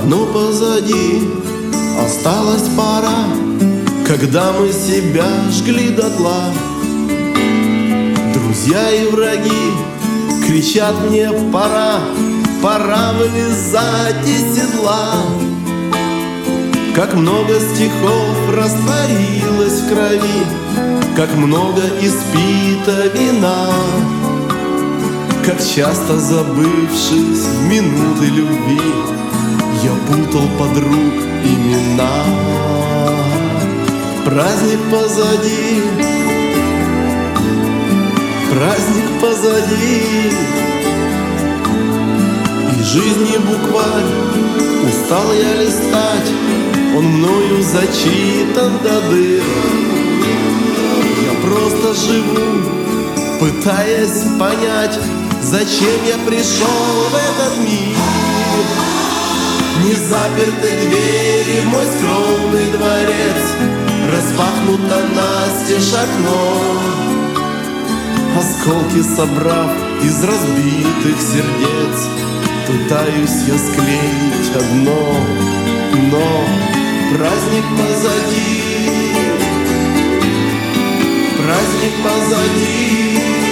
но позади осталась пора, когда мы себя жгли дотла. Друзья и враги кричат мне: пора, пора вылезать из седла. Как много стихов растворилось в крови, как много испито вина, как часто, забывшись в минуты любви, я путал подруг имена. Праздник позади, праздник позади, и жизни букварь устал я листать, он мною зачитан до дыр. Я просто живу, пытаясь понять, зачем я пришел в этот мир. Не заперты двери в мой скромный дворец, распахнуто настежь окно. Осколки собрав из разбитых сердец, пытаюсь я склеить одно, но праздник позади, праздник позади.